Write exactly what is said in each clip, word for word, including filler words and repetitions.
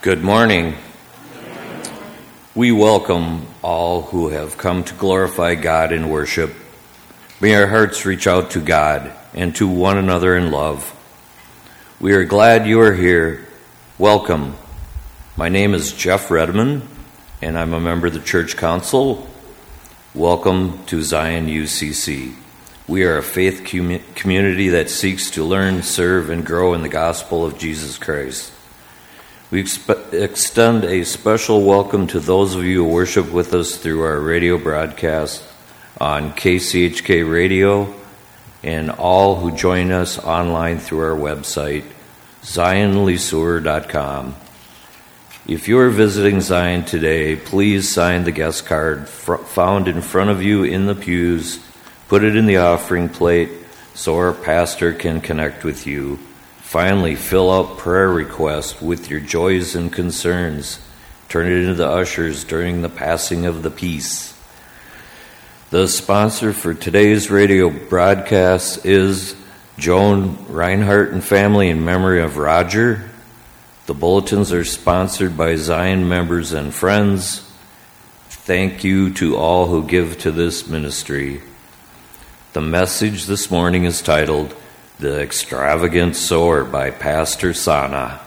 Good morning. We welcome all who have come to glorify God in worship. May our hearts reach out to God and to one another in love. We are glad you are here. Welcome. My name is Jeff Redman, and I'm a member of the Church Council. Welcome to Zion U C C. We are a faith com- community that seeks to learn, serve, and grow in the gospel of Jesus Christ. We exp- extend a special welcome to those of you who worship with us through our radio broadcast on K C H K Radio and all who join us online through our website, zion lesueur dot com. If you are visiting Zion today, please sign the guest card fr- found in front of you in the pews. Put it in the offering plate so our pastor can connect with you. Finally, fill out prayer requests with your joys and concerns. Turn it into the ushers during the passing of the peace. The sponsor for today's radio broadcast is Joan Reinhardt and family in memory of Roger. The bulletins are sponsored by Zion members and friends. Thank you to all who give to this ministry. The message this morning is titled The Extravagant Sower by Pastor Sana.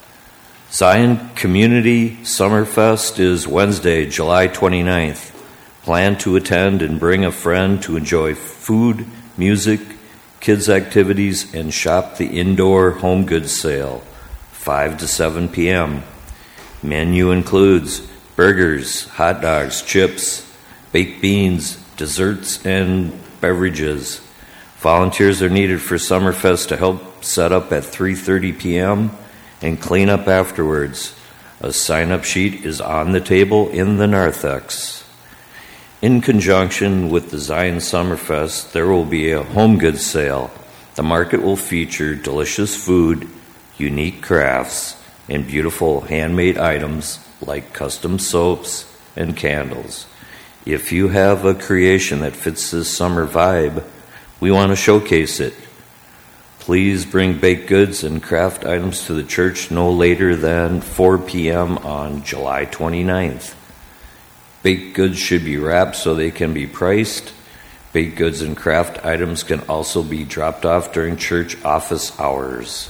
Zion Community Summerfest is Wednesday, July twenty-ninth. Plan to attend and bring a friend to enjoy food, music, kids' activities, and shop the indoor home goods sale, five to seven p.m. Menu includes burgers, hot dogs, chips, baked beans, desserts, and beverages. Volunteers are needed for Summerfest to help set up at three thirty p.m. and clean up afterwards. A sign-up sheet is on the table in the narthex. In conjunction with the Zion Summerfest, there will be a home goods sale. The market will feature delicious food, unique crafts, and beautiful handmade items like custom soaps and candles. If you have a creation that fits this summer vibe, we want to showcase it. Please bring baked goods and craft items to the church no later than four p.m. on July twenty-ninth. Baked goods should be wrapped so they can be priced. Baked goods and craft items can also be dropped off during church office hours.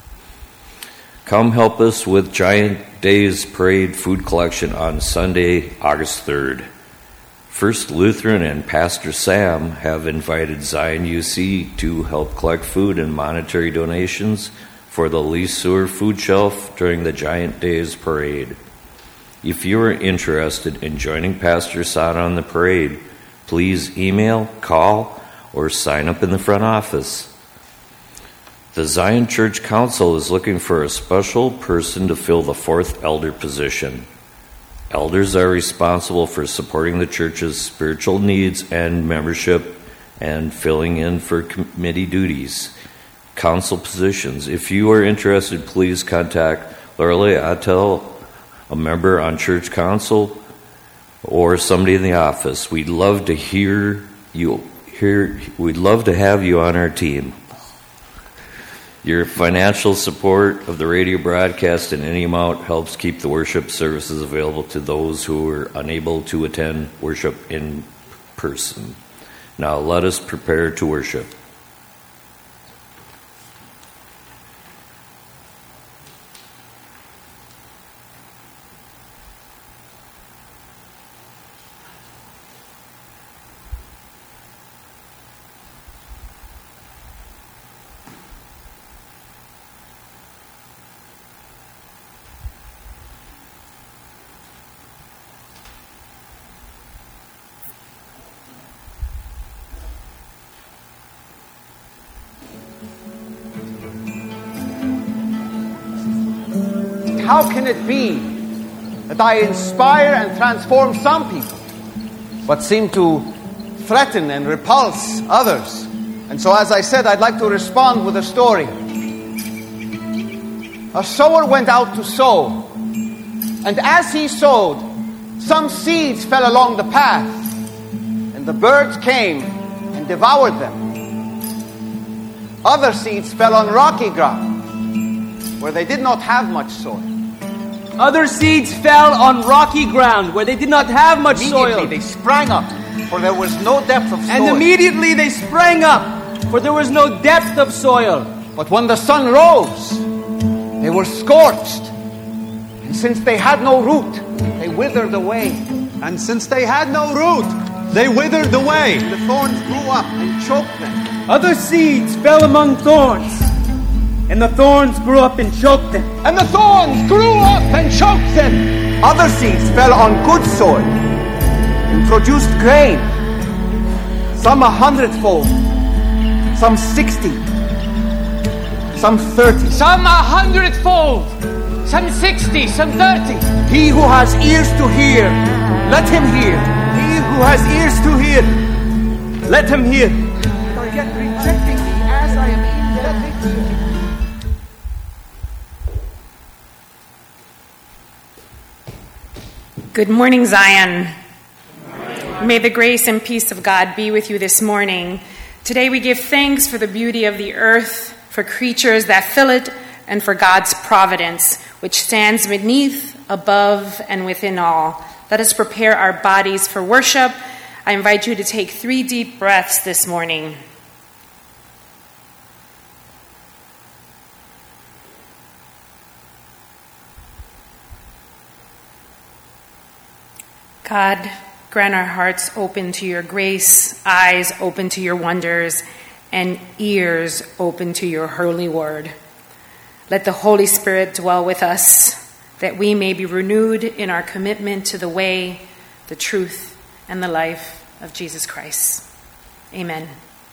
Come help us with Giant Days Parade food collection on Sunday, August third. First Lutheran and Pastor Sam have invited Zion U C to help collect food and monetary donations for the Lesueur food shelf during the Giant Days Parade. If you are interested in joining Pastor Sana on the parade, please email, call, or sign up in the front office. The Zion Church Council is looking for a special person to fill the fourth elder position. Elders are responsible for supporting the church's spiritual needs and membership and filling in for committee duties, council positions. If you are interested, please contact Lorelei Attel, a member on church council, or somebody in the office. We'd love to hear you. Hear, we'd love to have you on our team. Your financial support of the radio broadcast in any amount helps keep the worship services available to those who are unable to attend worship in person. Now let us prepare to worship. How can it be that I inspire and transform some people, but seem to threaten and repulse others? And so, as I said, I'd like to respond with a story. A sower went out to sow, and as he sowed, some seeds fell along the path, and the birds came and devoured them. Other seeds fell on rocky ground, where they did not have much soil. Other seeds fell on rocky ground where they did not have much Immediately soil. they sprang up, for there was no depth of soil. And immediately they sprang up, for there was no depth of soil. But when the sun rose, they were scorched. And since they had no root, they withered away. And since they had no root, they withered away. The thorns grew up and choked them. Other seeds fell among thorns, and the thorns grew up and choked them. And the thorns grew up and choked them. Other seeds fell on good soil and produced grain. Some a hundredfold, some sixty, some thirty. Some a hundredfold, some sixty, some thirty. He who has ears to hear, let him hear. He who has ears to hear, let him hear. Are yet rejecting me as I am in their midst. Good morning, Zion. May the grace and peace of God be with you this morning. Today we give thanks for the beauty of the earth, for creatures that fill it, and for God's providence, which stands beneath, above, and within all. Let us prepare our bodies for worship. I invite you to take three deep breaths this morning. God, grant our hearts open to your grace, eyes open to your wonders, and ears open to your holy word. Let the Holy Spirit dwell with us, that we may be renewed in our commitment to the way, the truth, and the life of Jesus Christ. Amen.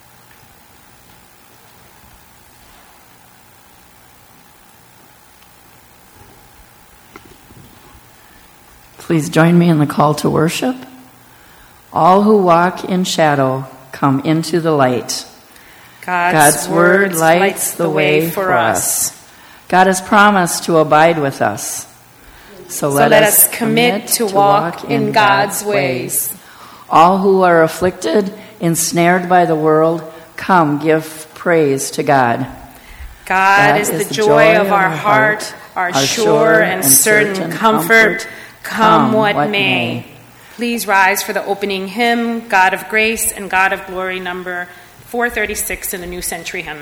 Please join me in the call to worship. All who walk in shadow, come into the light. God's, God's word lights the way for us. God has promised to abide with us. So, So let, let us us commit to walk in God's ways. All who are afflicted, ensnared by the world, come give praise to God. God is the joy of our heart, our sure and certain comfort. Come what may. Please rise for the opening hymn, God of Grace and God of Glory, number four thirty-six in the New Century Hymn.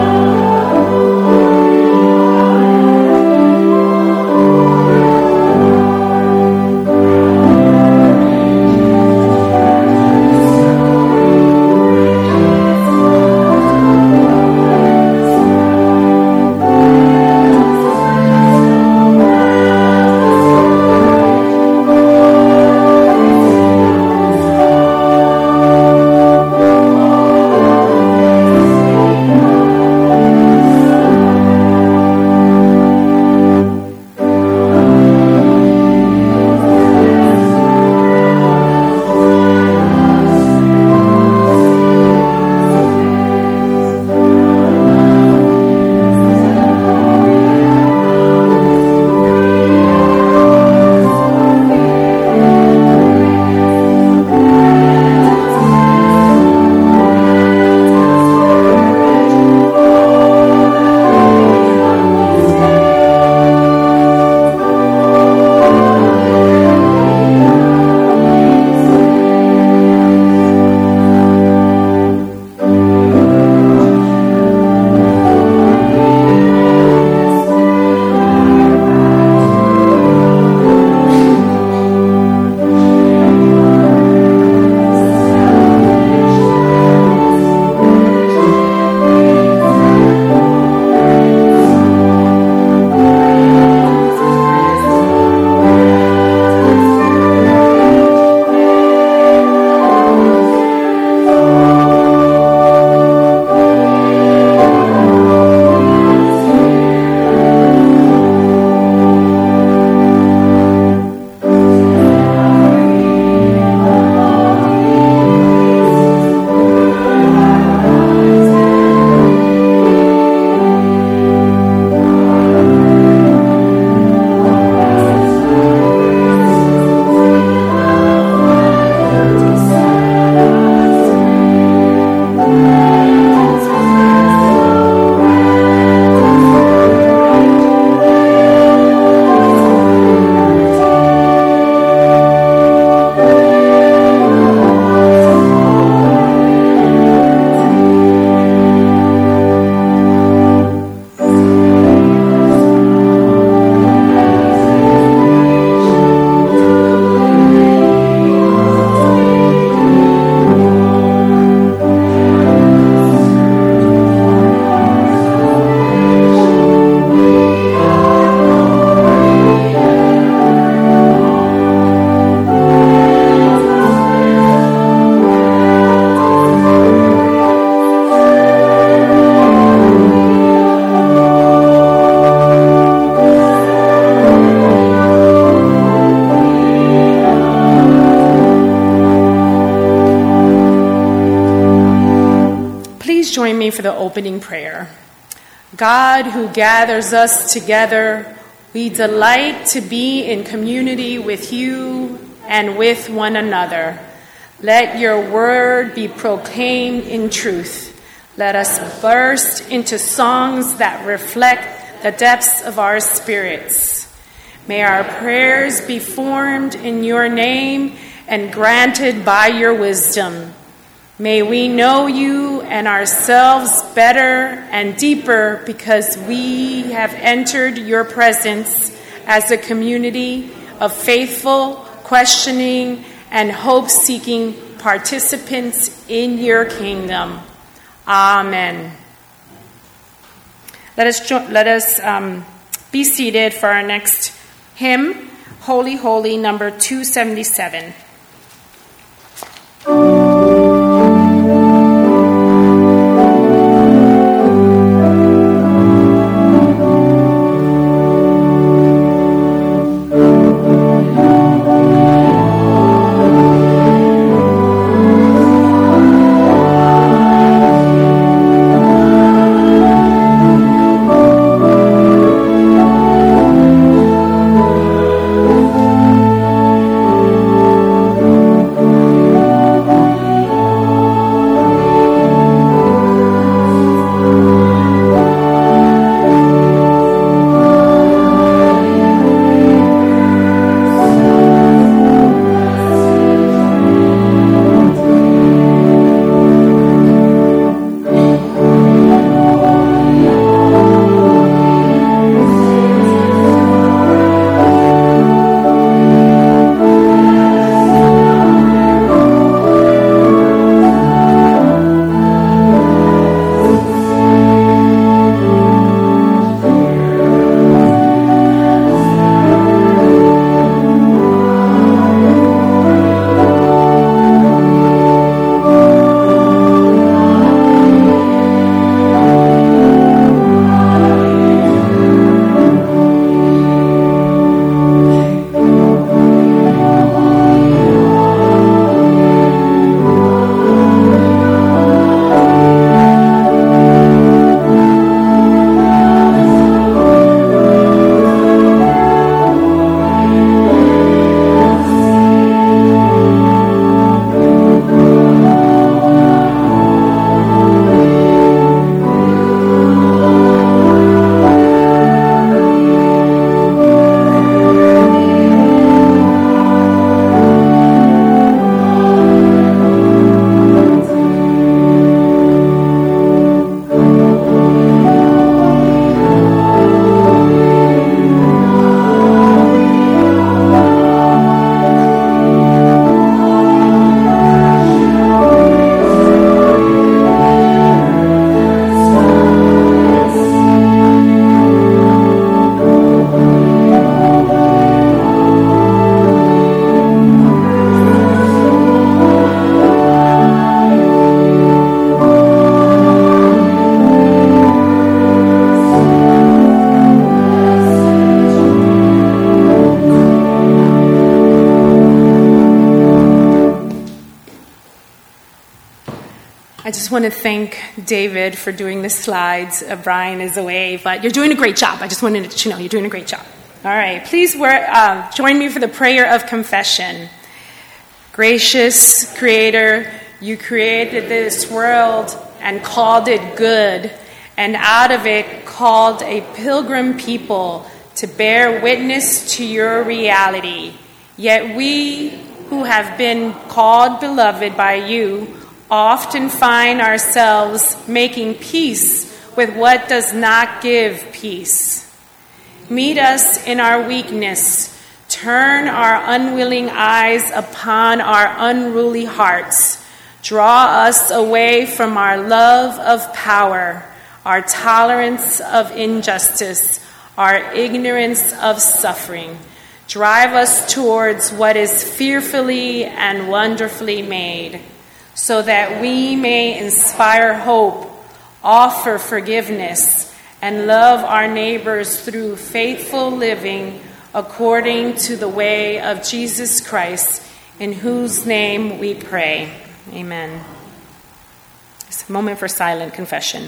Thank Please join me for the opening prayer. God, who gathers us together, we delight to be in community with you and with one another. Let your word be proclaimed in truth. Let us burst into songs that reflect the depths of our spirits. May our prayers be formed in your name and granted by your wisdom. May we know you and ourselves better and deeper because we have entered your presence as a community of faithful, questioning, and hope-seeking participants in your kingdom. Amen. Let us jo- let us um, be seated for our next hymn, Holy, Holy, number two seventy-seven. I just want to thank David for doing the slides. Uh, Brian is away, but you're doing a great job. I just wanted to let you know you're doing a great job. All right, please wear, uh, join me for the prayer of confession. Gracious Creator, you created this world and called it good, and out of it called a pilgrim people to bear witness to your reality. Yet we who have been called beloved by you often find ourselves making peace with what does not give peace. Meet us in our weakness. Turn our unwilling eyes upon our unruly hearts. Draw us away from our love of power, our tolerance of injustice, our ignorance of suffering. Drive us towards what is fearfully and wonderfully made, so that we may inspire hope, offer forgiveness, and love our neighbors through faithful living according to the way of Jesus Christ, in whose name we pray. Amen. Moment for silent confession.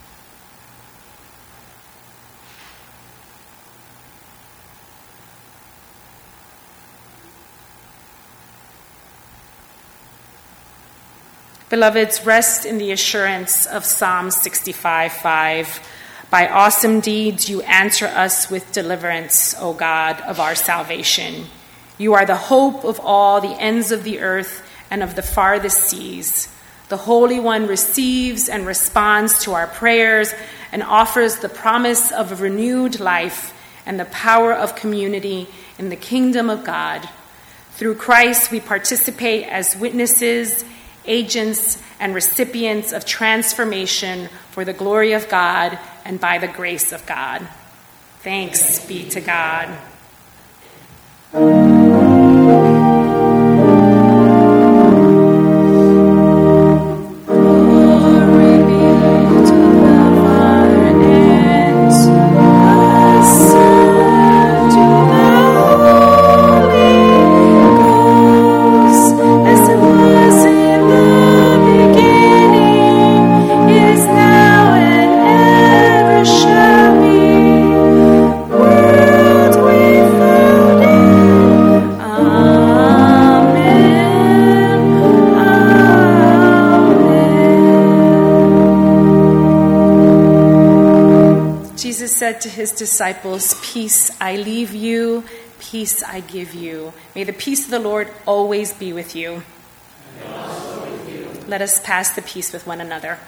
Beloveds, rest in the assurance of Psalm sixty-five five. By awesome deeds you answer us with deliverance, O God of our salvation. You are the hope of all the ends of the earth and of the farthest seas. The Holy One receives and responds to our prayers and offers the promise of a renewed life and the power of community in the kingdom of God. Through Christ, we participate as witnesses, agents, and recipients of transformation for the glory of God and by the grace of God. Thanks be to God. Said to his disciples, "Peace I leave you, peace I give you. May the peace of the Lord always be with you." And also with you. Let us pass the peace with one another.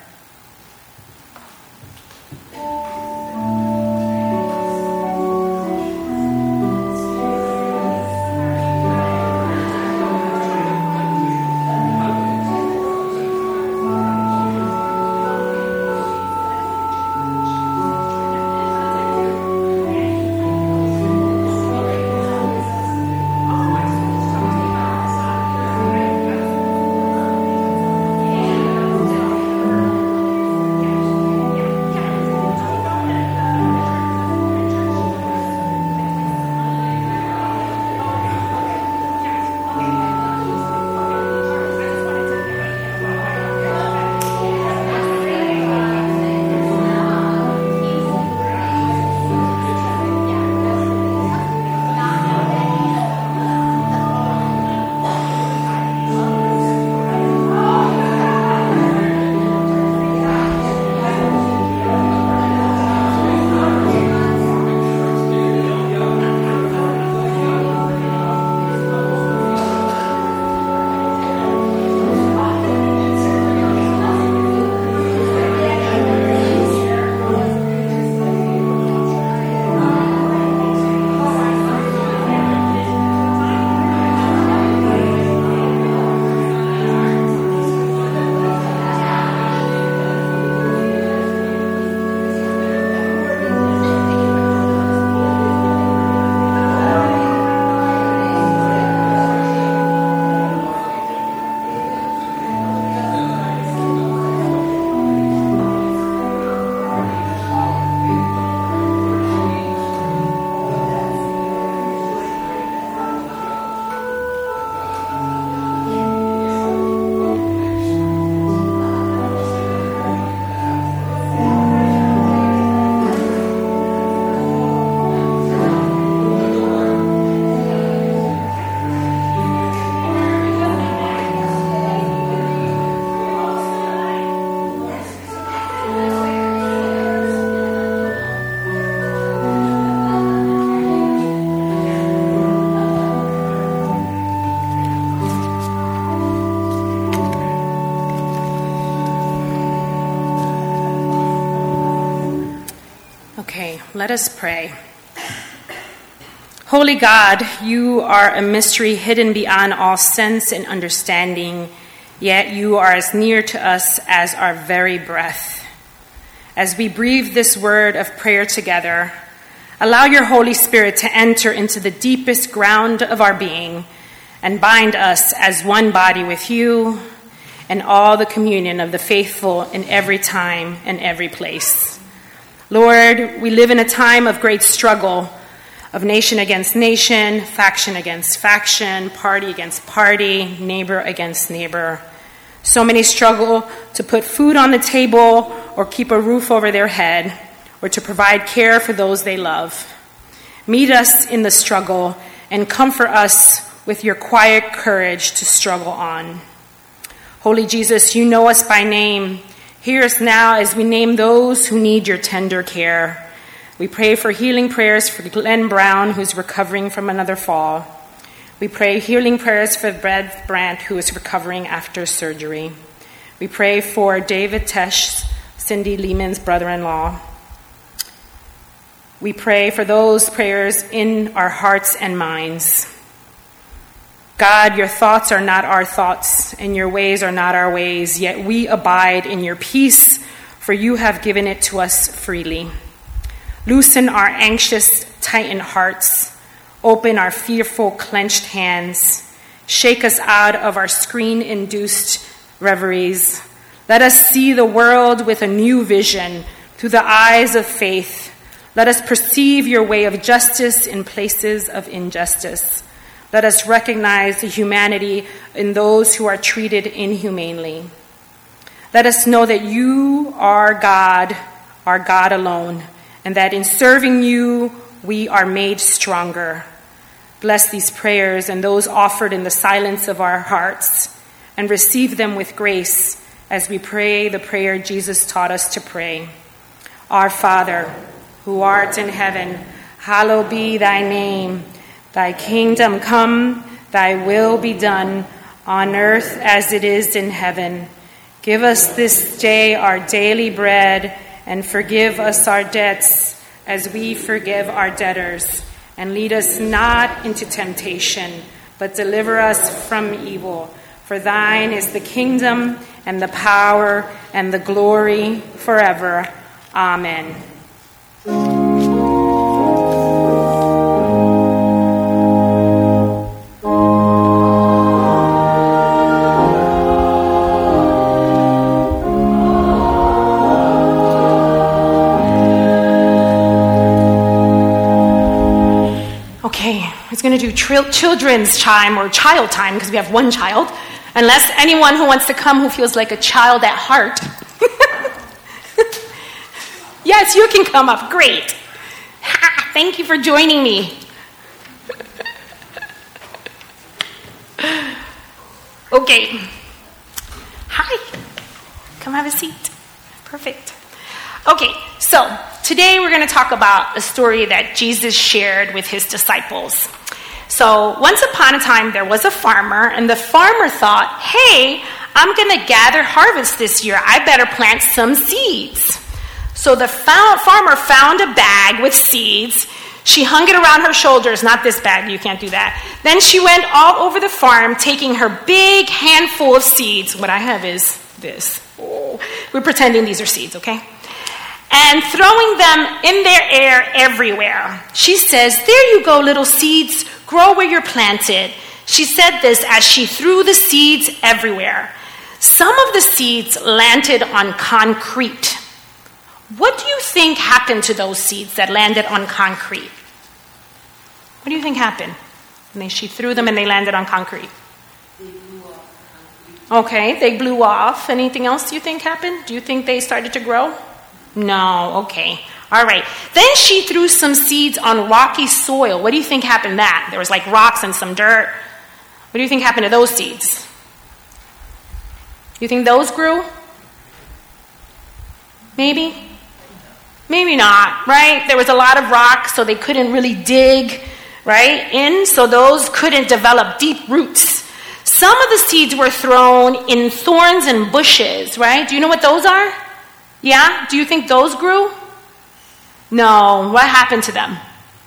Let us pray. Holy God, you are a mystery hidden beyond all sense and understanding, yet you are as near to us as our very breath. As we breathe this word of prayer together, allow your Holy Spirit to enter into the deepest ground of our being and bind us as one body with you and all the communion of the faithful in every time and every place. Lord, we live in a time of great struggle, of nation against nation, faction against faction, party against party, neighbor against neighbor. So many struggle to put food on the table or keep a roof over their head or to provide care for those they love. Meet us in the struggle and comfort us with your quiet courage to struggle on. Holy Jesus, you know us by name. Hear us now as we name those who need your tender care. We pray for healing prayers for Glenn Brown, who's recovering from another fall. We pray healing prayers for Brad Brandt, who is recovering after surgery. We pray for David Tesh, Cindy Lehman's brother-in-law. We pray for those prayers in our hearts and minds. God, your thoughts are not our thoughts, and your ways are not our ways, yet we abide in your peace, for you have given it to us freely. Loosen our anxious, tightened hearts. Open our fearful, clenched hands. Shake us out of our screen-induced reveries. Let us see the world with a new vision through the eyes of faith. Let us perceive your way of justice in places of injustice. Let us recognize the humanity in those who are treated inhumanely. Let us know that you are God, our God alone, and that in serving you, we are made stronger. Bless these prayers and those offered in the silence of our hearts, and receive them with grace as we pray the prayer Jesus taught us to pray. Our Father, who art in heaven, hallowed be thy name. Thy kingdom come, thy will be done, on earth as it is in heaven. Give us this day our daily bread, and forgive us our debts as we forgive our debtors. And lead us not into temptation, but deliver us from evil. For thine is the kingdom and the power and the glory forever. Amen. It's going to do tri- children's time or child time because we have one child. Unless anyone who wants to come who feels like a child at heart. Yes, you can come up. Great. Ha, thank you for joining me. Okay. Hi. Come have a seat. Perfect. Okay, so today we're going to talk about a story that Jesus shared with his disciples. So once upon a time, there was a farmer, and the farmer thought, hey, I'm going to gather harvest this year. I better plant some seeds. So the found, farmer found a bag with seeds. She hung it around her shoulders. Not this bag. You can't do that. Then she went all over the farm, taking her big handful of seeds. What I have is this. Oh, we're pretending these are seeds, okay? And throwing them in their air everywhere. She says, there you go, little seeds. Grow where you're planted. She said this as she threw the seeds everywhere. Some of the seeds landed on concrete. What do you think happened to those seeds that landed on concrete? What do you think happened? And they, she threw them and they landed on concrete. They blew off. Okay, they blew off. Anything else you think happened? Do you think they started to grow? No, okay. All right. Then she threw some seeds on rocky soil. What do you think happened to that? There was like rocks and some dirt. What do you think happened to those seeds? You think those grew? Maybe? Maybe not, right? There was a lot of rocks, so they couldn't really dig, right, in, so those couldn't develop deep roots. Some of the seeds were thrown in thorns and bushes, right? Do you know what those are? Yeah? Do you think those grew? No. What happened to them?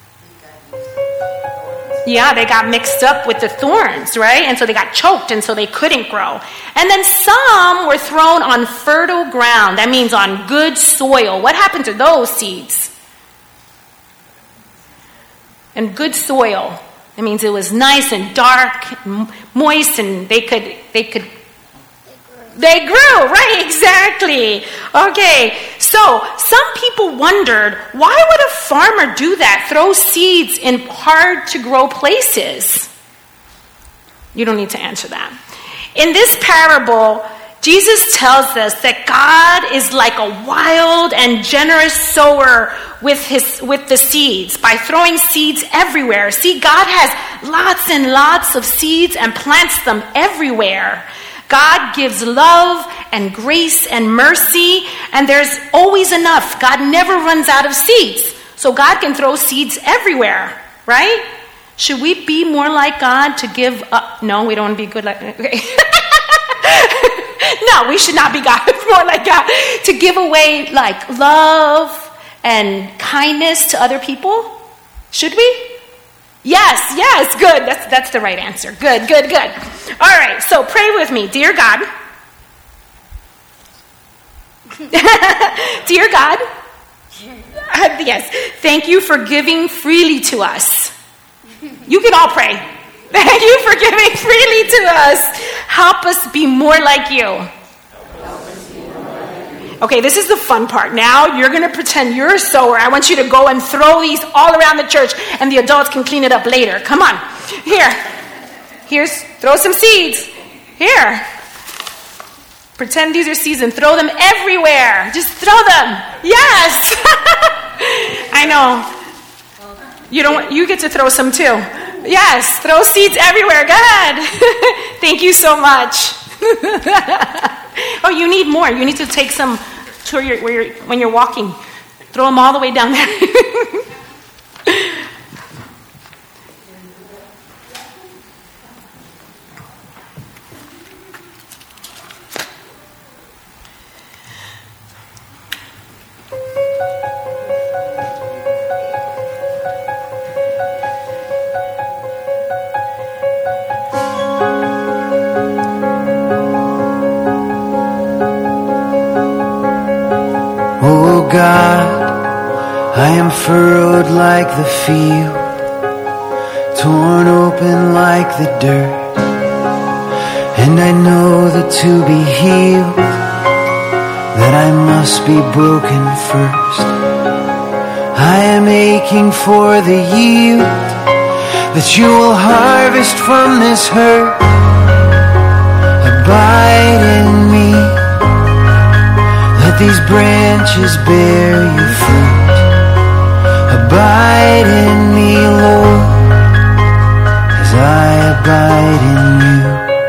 Yeah, they got mixed up with the thorns, right? And so they got choked, and so they couldn't grow. And then some were thrown on fertile ground. That means on good soil. What happened to those seeds? And good soil. That means it was nice and dark, and moist, and they could they could They grew, right, exactly. Okay, so some people wondered, why would a farmer do that, throw seeds in hard-to-grow places? You don't need to answer that. In this parable, Jesus tells us that God is like a wild and generous sower with his with the seeds by throwing seeds everywhere. See, God has lots and lots of seeds and plants them everywhere. God gives love and grace and mercy, and there's always enough. God never runs out of seeds. So God can throw seeds everywhere, right? Should we be more like God to give up? No, we don't want to be good like okay. No, we should not be God. More like God. To give away like love and kindness to other people? Should we? Yes, yes, good. That's that's the right answer. Good, good, good. All right, so pray with me. Dear God. Dear God. Yes, thank you for giving freely to us. You can all pray. Thank you for giving freely to us. Help us be more like you. Okay, this is the fun part. Now you're going to pretend you're a sower. I want you to go and throw these all around the church, and the adults can clean it up later. Come on. Here. Here's, throw some seeds. Here. Pretend these are seeds and throw them everywhere. Just throw them. Yes. I know. You don't. You get to throw some too. Yes, throw seeds everywhere. Good. Thank you so much. Oh, you need more. You need to take some to where you're, where you're, when you're walking. Throw them all the way down there. God, I am furrowed like the field, torn open like the dirt, and I know that to be healed, that I must be broken first. I am aching for the yield that you will harvest from this hurt. Abide in me. Let these branches bear your fruit. Abide in me, Lord, as I abide in you.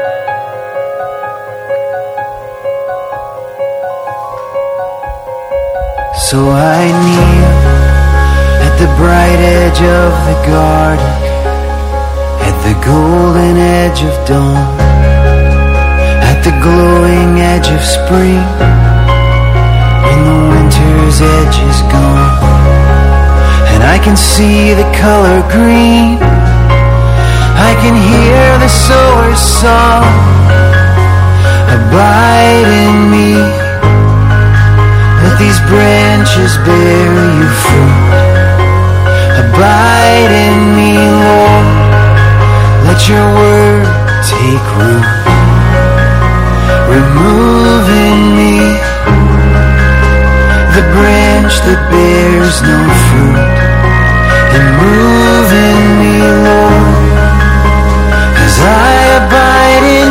So I kneel at the bright edge of the garden, at the golden edge of dawn, at the glowing edge of spring. The winter's edge is gone, and I can see the color green. I can hear the sower's song. Abide in me. Let these branches bear you fruit. Abide in me, Lord. Let your word take root. Remove in me the branch that bears no fruit, and move in me, Lord, as I abide in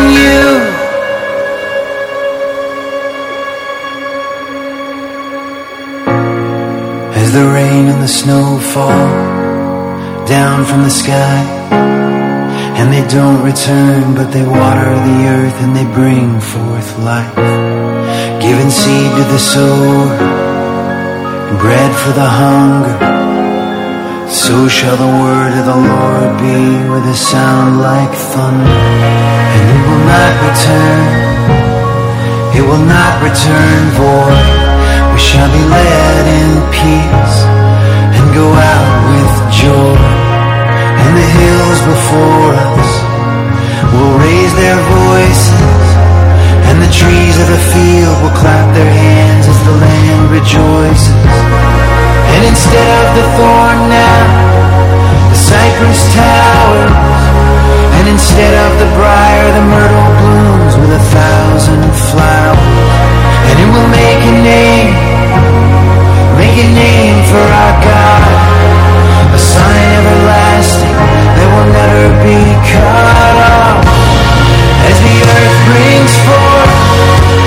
you. As the rain and the snow fall down from the sky, and they don't return, but they water the earth and they bring forth life, giving seed to the sower, bread for the hunger, so shall the word of the Lord be with a sound like thunder. And it will not return, it will not return void. We shall be led in peace and go out with joy. And the hills before us will raise their voices, and the trees of the field will clap their hands as the land rejoices. And instead of the thorn now, the cypress towers, and instead of the briar, the myrtle blooms with a thousand flowers. And it will make a name, make a name for our God, a sign everlasting that will never be cut off. As the earth brings forth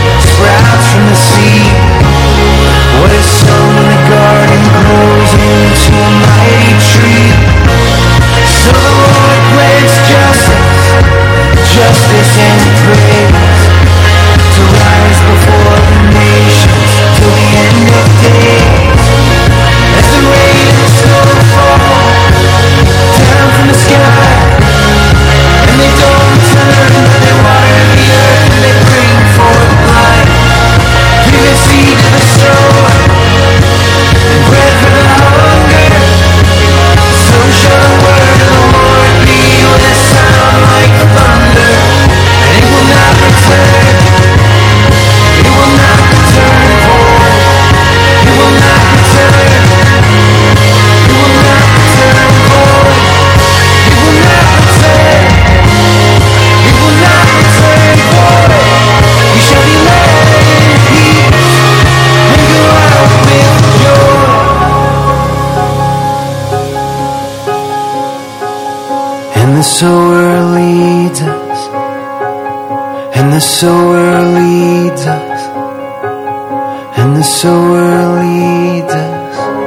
sower leads us, and the sower leads us, and the sower leads us.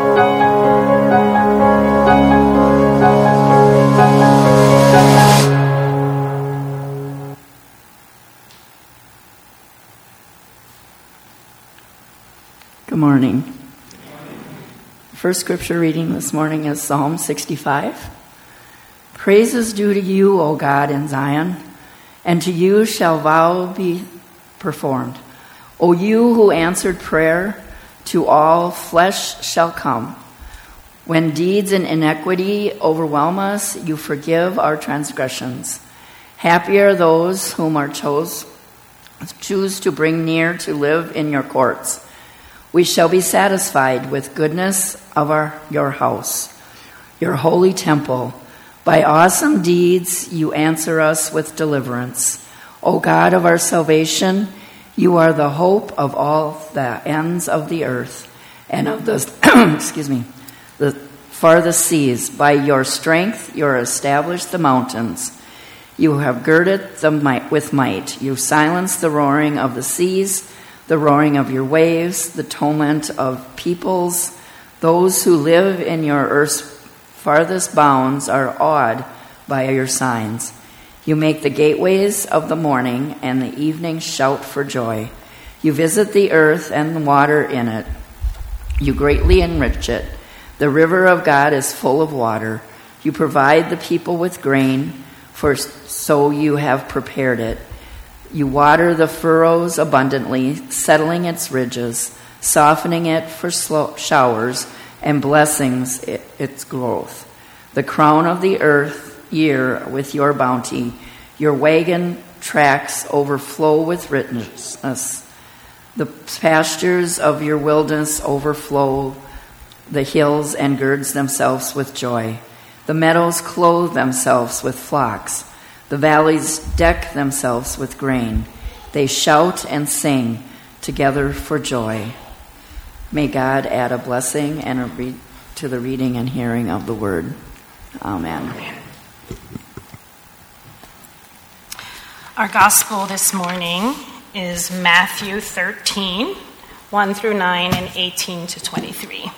Good morning. First scripture reading this morning is Psalm sixty-five. Praise is due to you, O God, in Zion, and to you shall vow be performed. O you who answered prayer, to all flesh shall come. When deeds in iniquity overwhelm us, you forgive our transgressions. Happy are those whom are chose, choose to bring near to live in your courts. We shall be satisfied with goodness of our, your house, your holy temple. By awesome deeds you answer us with deliverance. O God of our salvation, you are the hope of all the ends of the earth and of the excuse me, the farthest seas. By your strength you established the mountains. You have girded them with might. You silenced the roaring of the seas, the roaring of your waves, the tumult of peoples. Those who live in your earth's farthest bounds are awed by your signs. You make the gateways of the morning and the evening shout for joy. You visit the earth and the water in it. You greatly enrich it. The river of God is full of water. You provide the people with grain, for so you have prepared it. You water the furrows abundantly, settling its ridges, softening it for slow showers, and blessings it, its growth. The crown of the earth year with your bounty. Your wagon tracks overflow with richness. The pastures of your wilderness overflow the hills and girds themselves with joy. The meadows clothe themselves with flocks. The valleys deck themselves with grain. They shout and sing together for joy. May God add a blessing and a re- to the reading and hearing of the word. Amen. Our gospel this morning is Matthew thirteen, one through nine, and eighteen to twenty-three.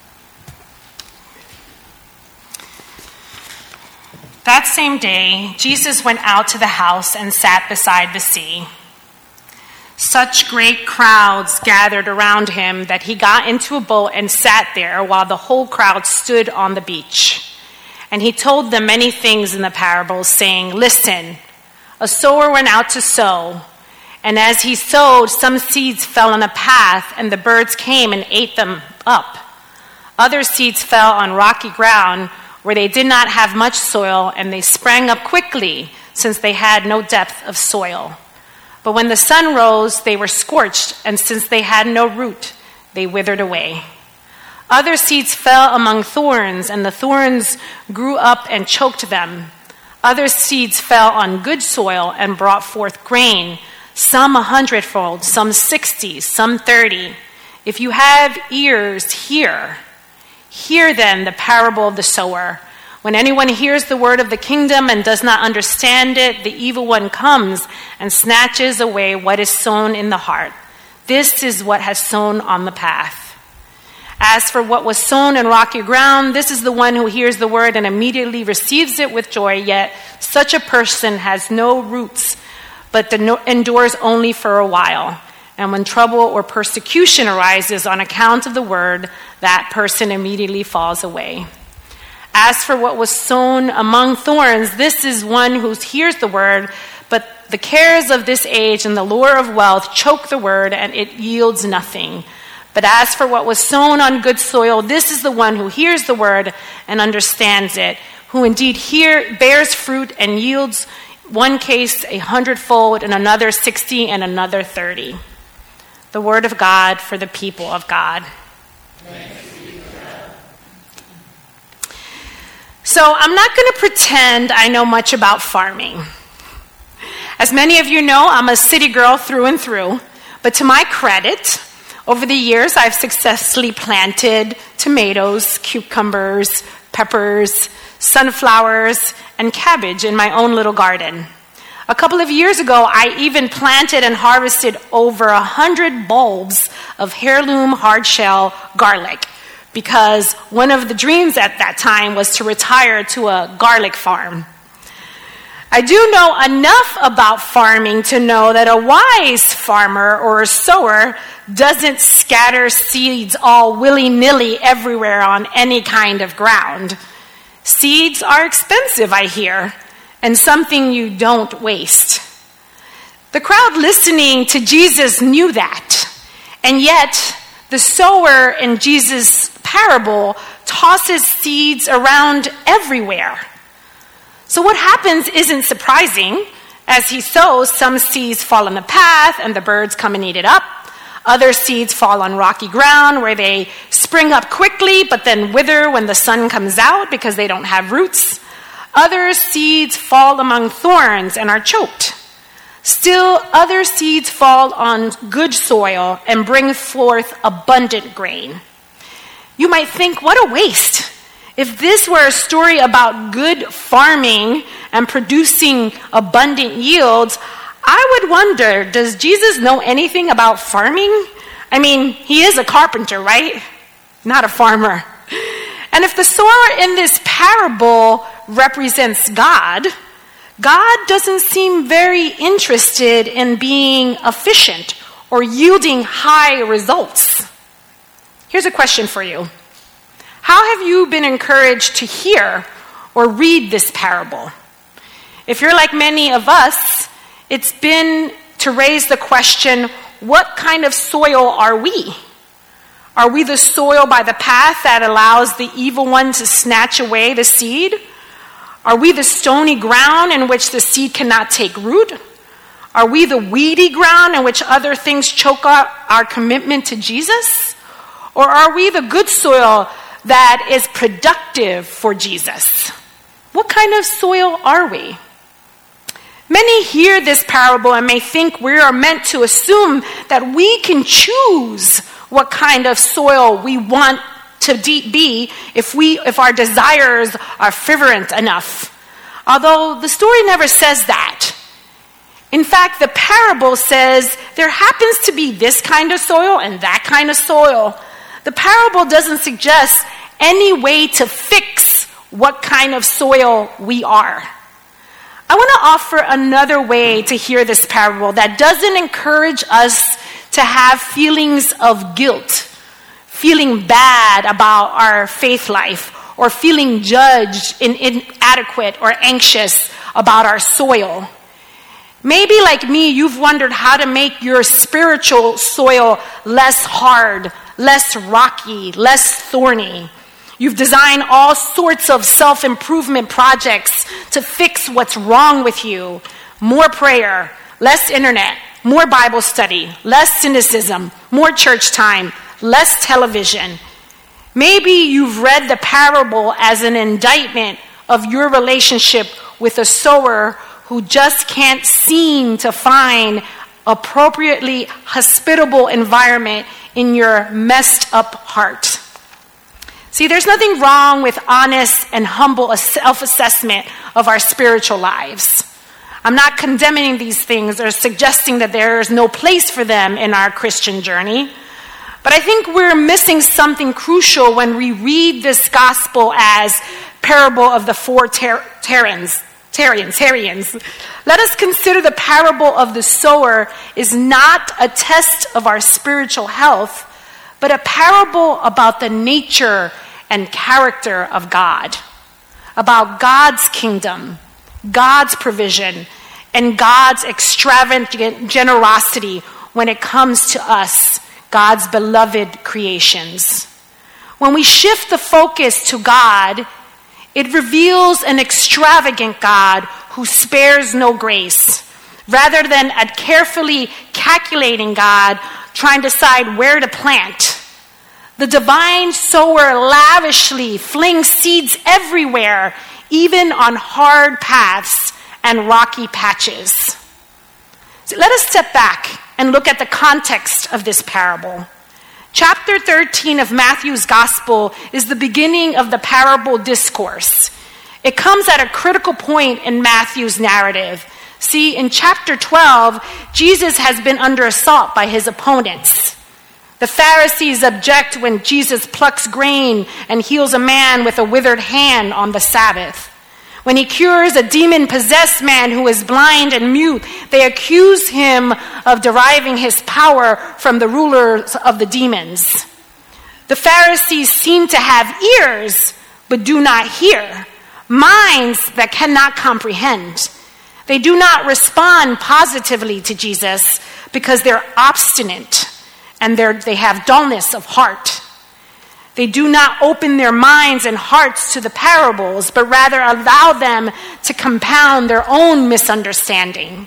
That same day, Jesus went out to the house and sat beside the sea. Such great crowds gathered around him that he got into a boat and sat there while the whole crowd stood on the beach. And he told them many things in the parables, saying, "Listen, a sower went out to sow. And as he sowed, some seeds fell on a path, and the birds came and ate them up. Other seeds fell on rocky ground, where they did not have much soil, and they sprang up quickly, since they had no depth of soil. But when the sun rose, they were scorched, and since they had no root, they withered away. Other seeds fell among thorns, and the thorns grew up and choked them. Other seeds fell on good soil and brought forth grain, some a hundredfold, some sixty, some thirty. If you have ears, hear. Hear then the parable of the sower. When anyone hears the word of the kingdom and does not understand it, the evil one comes and snatches away what is sown in the heart. This is what has sown on the path. As for what was sown in rocky ground, this is the one who hears the word and immediately receives it with joy, yet such a person has no roots, but endures only for a while. And when trouble or persecution arises on account of the word, that person immediately falls away. As for what was sown among thorns, this is one who hears the word, but the cares of this age and the lure of wealth choke the word, and it yields nothing. But as for what was sown on good soil, this is the one who hears the word and understands it, who indeed hear, bears fruit and yields one case a hundredfold, and another sixty, and another thirty. The word of God for the people of God. So I'm not going to pretend I know much about farming. As many of you know, I'm a city girl through and through, but to my credit, over the years I've successfully planted tomatoes, cucumbers, peppers, sunflowers, and cabbage in my own little garden. A couple of years ago, I even planted and harvested over a hundred bulbs of heirloom hard-shell garlic, because one of the dreams at that time was to retire to a garlic farm. I do know enough about farming to know that a wise farmer or a sower doesn't scatter seeds all willy-nilly everywhere on any kind of ground. Seeds are expensive, I hear, and something you don't waste. The crowd listening to Jesus knew that, and yet the sower in Jesus' parable tosses seeds around everywhere. So what happens isn't surprising. As he sows, some seeds fall on the path and the birds come and eat it up. Other seeds fall on rocky ground where they spring up quickly but then wither when the sun comes out because they don't have roots. Other seeds fall among thorns and are choked. Still, other seeds fall on good soil and bring forth abundant grain. You might think, what a waste. If this were a story about good farming and producing abundant yields, I would wonder, does Jesus know anything about farming? I mean, he is a carpenter, right? Not a farmer. And if the sower in this parable represents God, God doesn't seem very interested in being efficient or yielding high results. Here's a question for you. How have you been encouraged to hear or read this parable? If you're like many of us, it's been to raise the question, what kind of soil are we? Are we the soil by the path that allows the evil one to snatch away the seed? Are we the stony ground in which the seed cannot take root? Are we the weedy ground in which other things choke out our commitment to Jesus? Or are we the good soil that is productive for Jesus? What kind of soil are we? Many hear this parable and may think we are meant to assume that we can choose what kind of soil we want to be if we if our desires are fervent enough. Although the story never says that. In fact, the parable says there happens to be this kind of soil and that kind of soil. The parable doesn't suggest any way to fix what kind of soil we are. I want to offer another way to hear this parable that doesn't encourage us to have feelings of guilt, feeling bad about our faith life, or feeling judged and inadequate or anxious about our soil. Maybe like me, you've wondered how to make your spiritual soil less hard, less rocky, less thorny. You've designed all sorts of self-improvement projects to fix what's wrong with you. More prayer, less internet, more Bible study, less cynicism, more church time, less television. Maybe you've read the parable as an indictment of your relationship with a sower who just can't seem to find appropriately hospitable environment in your messed up heart. See, there's nothing wrong with honest and humble self-assessment of our spiritual lives. I'm not condemning these things or suggesting that there is no place for them in our Christian journey. But I think we're missing something crucial when we read this gospel as parable of the four ter- terrans. Tarians, Tarians. Let us consider the parable of the sower is not a test of our spiritual health, but a parable about the nature and character of God, about God's kingdom, God's provision, and God's extravagant generosity when it comes to us, God's beloved creations. When we shift the focus to God, it reveals an extravagant God who spares no grace, rather than a carefully calculating God trying to decide where to plant. The divine sower lavishly flings seeds everywhere, even on hard paths and rocky patches. So let us step back and look at the context of this parable. Chapter thirteen of Matthew's Gospel is the beginning of the parable discourse. It comes at a critical point in Matthew's narrative. See, in chapter twelve, Jesus has been under assault by his opponents. The Pharisees object when Jesus plucks grain and heals a man with a withered hand on the Sabbath. When he cures a demon-possessed man who is blind and mute, they accuse him of deriving his power from the rulers of the demons. The Pharisees seem to have ears, but do not hear, minds that cannot comprehend. They do not respond positively to Jesus because they're obstinate and they're, they have dullness of heart. They do not open their minds and hearts to the parables, but rather allow them to compound their own misunderstanding.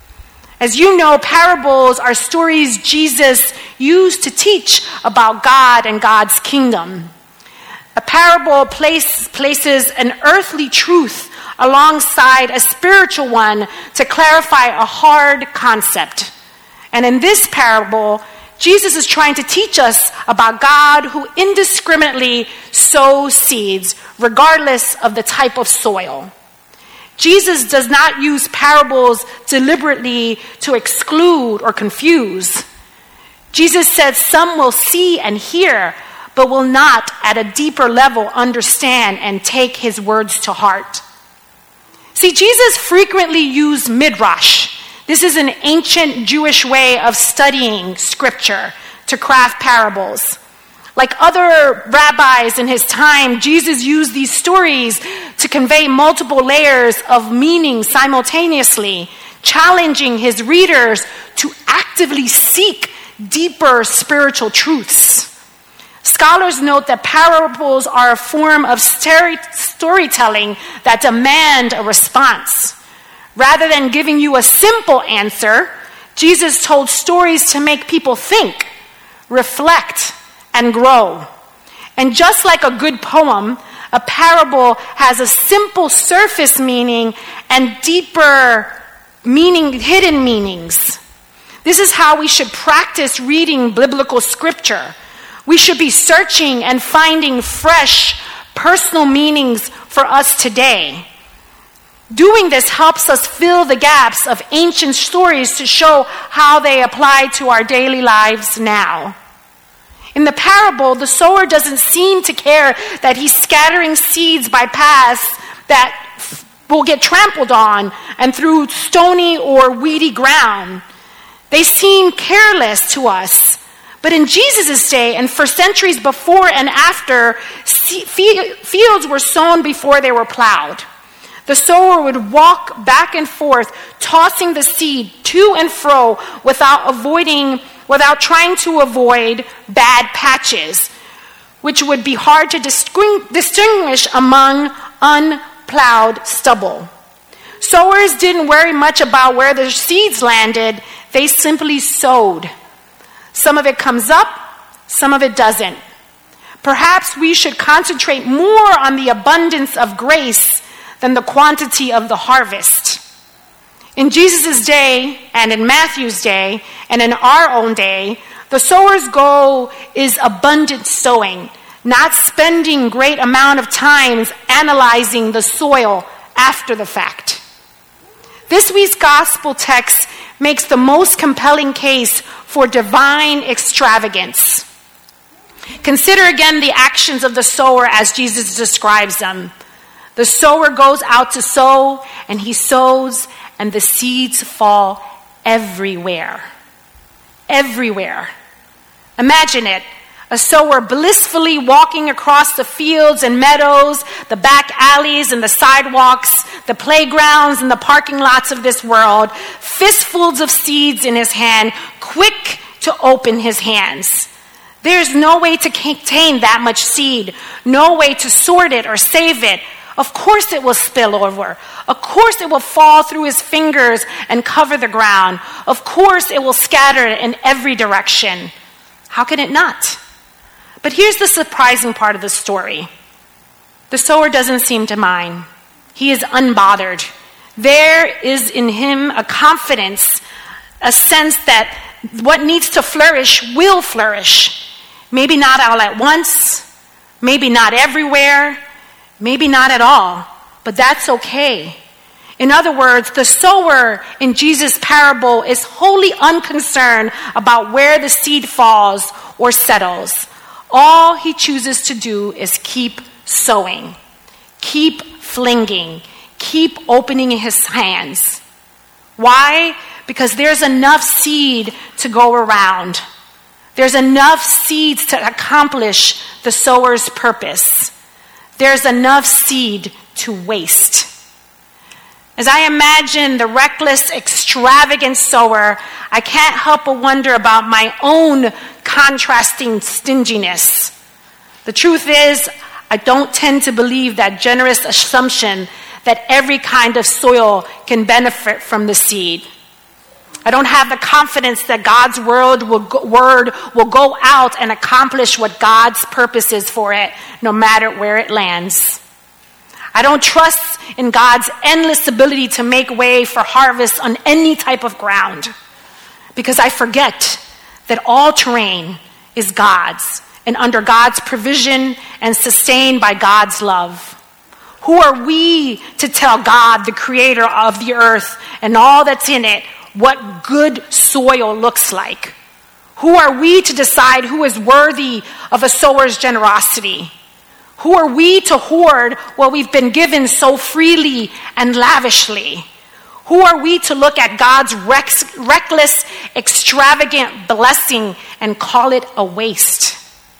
As you know, parables are stories Jesus used to teach about God and God's kingdom. A parable place, places an earthly truth alongside a spiritual one to clarify a hard concept. And in this parable, Jesus is trying to teach us about God who indiscriminately sows seeds regardless of the type of soil. Jesus does not use parables deliberately to exclude or confuse. Jesus said some will see and hear, but will not at a deeper level understand and take his words to heart. See, Jesus frequently used midrash. This is an ancient Jewish way of studying scripture to craft parables. Like other rabbis in his time, Jesus used these stories to convey multiple layers of meaning simultaneously, challenging his readers to actively seek deeper spiritual truths. Scholars note that parables are a form of storytelling that demand a response. Rather than giving you a simple answer, Jesus told stories to make people think, reflect, and grow. And just like a good poem, a parable has a simple surface meaning and deeper meaning, hidden meanings. This is how we should practice reading biblical scripture. We should be searching and finding fresh, personal meanings for us today. Doing this helps us fill the gaps of ancient stories to show how they apply to our daily lives now. In the parable, the sower doesn't seem to care that he's scattering seeds by paths that will get trampled on and through stony or weedy ground. They seem careless to us. But in Jesus' day, and for centuries before and after, fields were sown before they were plowed. The sower would walk back and forth, tossing the seed to and fro without avoiding, without trying to avoid bad patches, which would be hard to distinguish among unplowed stubble. Sowers didn't worry much about where their seeds landed. They simply sowed. Some of it comes up, some of it doesn't. Perhaps we should concentrate more on the abundance of grace than the quantity of the harvest. In Jesus' day, and in Matthew's day, and in our own day, the sower's goal is abundant sowing, not spending great amount of time analyzing the soil after the fact. This week's gospel text makes the most compelling case for divine extravagance. Consider again the actions of the sower as Jesus describes them. The sower goes out to sow, and he sows, and the seeds fall everywhere. Everywhere. Imagine it. A sower blissfully walking across the fields and meadows, the back alleys and the sidewalks, the playgrounds and the parking lots of this world, fistfuls of seeds in his hand, quick to open his hands. There's no way to contain that much seed, no way to sort it or save it. Of course it will spill over. Of course it will fall through his fingers and cover the ground. Of course it will scatter in every direction. How can it not? But here's the surprising part of the story. The sower doesn't seem to mind. He is unbothered. There is in him a confidence, a sense that what needs to flourish will flourish. Maybe not all at once, maybe not everywhere, maybe not at all, but that's okay. In other words, the sower in Jesus' parable is wholly unconcerned about where the seed falls or settles. All he chooses to do is keep sowing, keep flinging, keep opening his hands. Why? Because there's enough seed to go around. There's enough seeds to accomplish the sower's purpose. There's enough seed to waste. As I imagine the reckless, extravagant sower, I can't help but wonder about my own contrasting stinginess. The truth is, I don't tend to believe that generous assumption that every kind of soil can benefit from the seed. I don't have the confidence that God's word will go, word will go out and accomplish what God's purpose is for it, no matter where it lands. I don't trust in God's endless ability to make way for harvest on any type of ground, because I forget that all terrain is God's and under God's provision and sustained by God's love. Who are we to tell God, the creator of the earth and all that's in it, what good soil looks like? Who are we to decide who is worthy of a sower's generosity? Who are we to hoard what we've been given so freely and lavishly? Who are we to look at God's rex- reckless, extravagant blessing and call it a waste?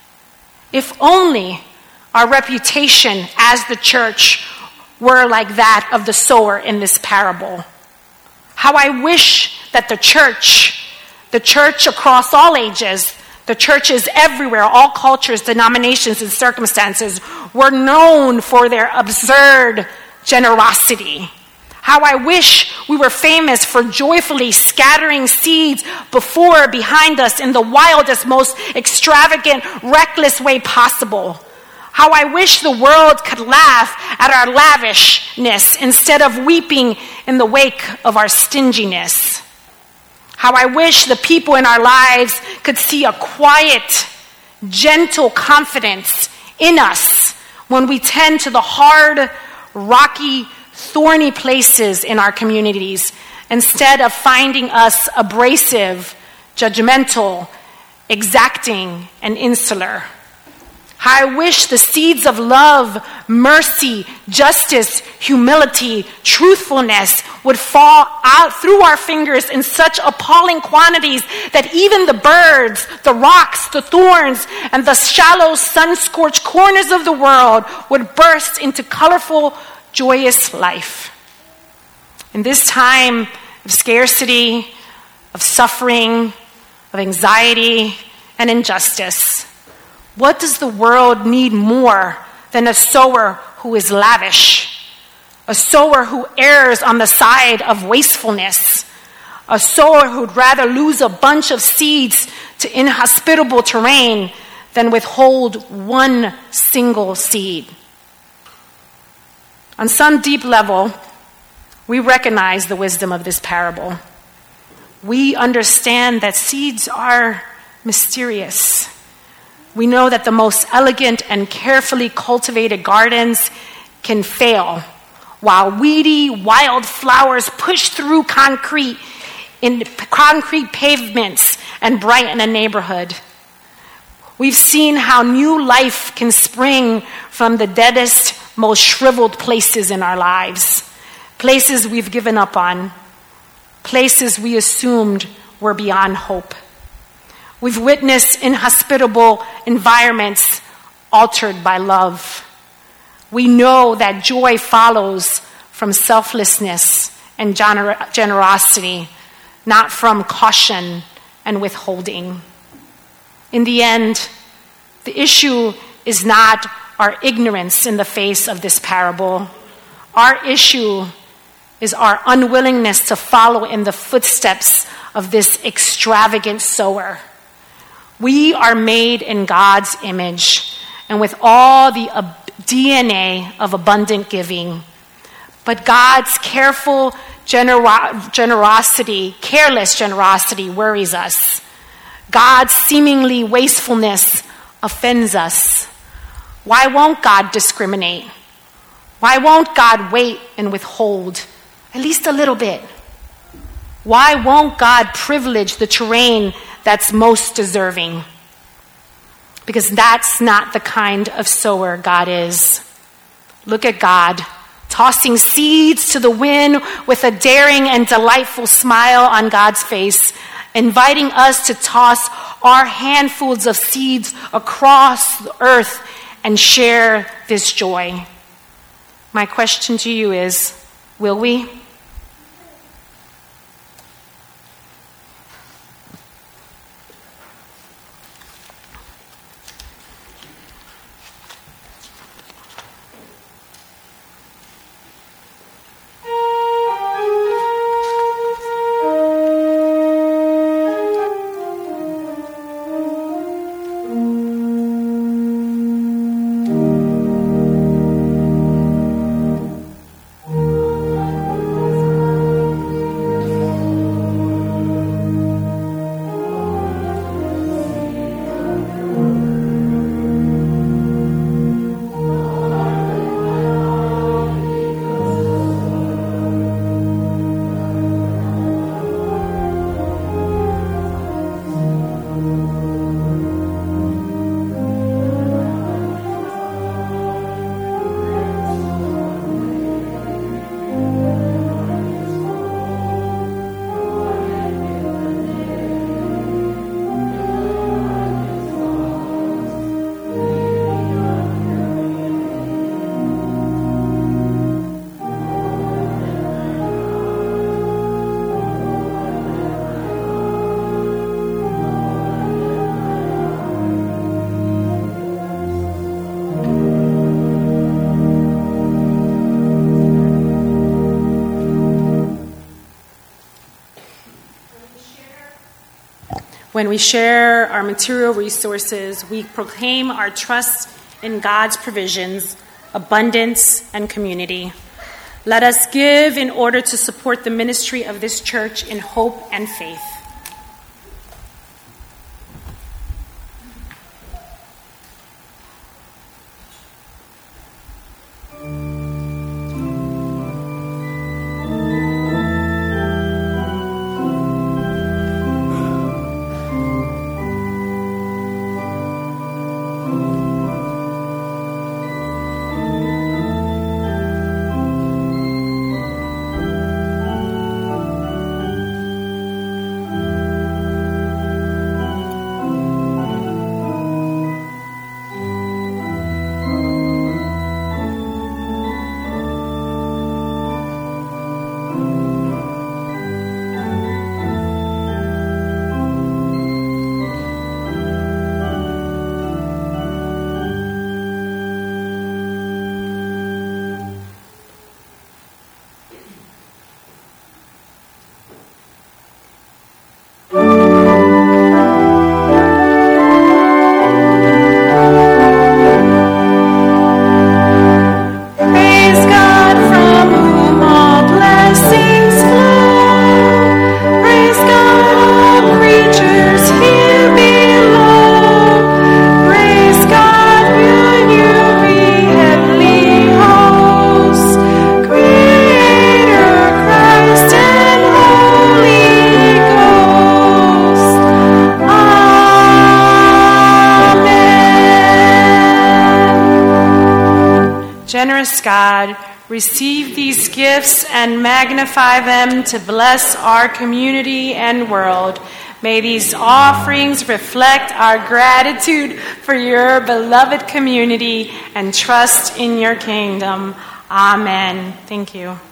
If only our reputation as the church were like that of the sower in this parable. How I wish that the church, the church across all ages, the churches everywhere, all cultures, denominations, and circumstances, were known for their absurd generosity. How I wish we were famous for joyfully scattering seeds before or behind us in the wildest, most extravagant, reckless way possible. How I wish the world could laugh at our lavishness instead of weeping in the wake of our stinginess. How I wish the people in our lives could see a quiet, gentle confidence in us when we tend to the hard, rocky, thorny places in our communities, instead of finding us abrasive, judgmental, exacting, and insular. How I wish the seeds of love, mercy, justice, humility, truthfulness would fall out through our fingers in such appalling quantities that even the birds, the rocks, the thorns, and the shallow, sun-scorched corners of the world would burst into colorful, joyous life. In this time of scarcity, of suffering, of anxiety, and injustice, what does the world need more than a sower who is lavish? A sower who errs on the side of wastefulness? A sower who'd rather lose a bunch of seeds to inhospitable terrain than withhold one single seed? On some deep level, we recognize the wisdom of this parable. We understand that seeds are mysterious. We know that the most elegant and carefully cultivated gardens can fail, while weedy wildflowers push through concrete in concrete pavements and brighten a neighborhood. We've seen how new life can spring from the deadest, most shriveled places in our lives, places we've given up on, places we assumed were beyond hope. We've witnessed inhospitable environments altered by love. We know that joy follows from selflessness and gener- generosity, not from caution and withholding. In the end, the issue is not our ignorance in the face of this parable. Our issue is our unwillingness to follow in the footsteps of this extravagant sower. We are made in God's image and with all the uh, D N A of abundant giving. But God's careful genero- generosity, careless generosity worries us. God's seemingly wastefulness offends us. Why won't God discriminate? Why won't God wait and withhold at least a little bit? Why won't God privilege the terrain that's most deserving? Because that's not the kind of sower God is. Look at God, tossing seeds to the wind with a daring and delightful smile on God's face, inviting us to toss our handfuls of seeds across the earth and share this joy. My question to you is, will we? When we share our material resources, we proclaim our trust in God's provisions, abundance, and community. Let us give in order to support the ministry of this church in hope and faith. Generous God, receive these gifts and magnify them to bless our community and world. May these offerings reflect our gratitude for your beloved community and trust in your kingdom. Amen. Thank you.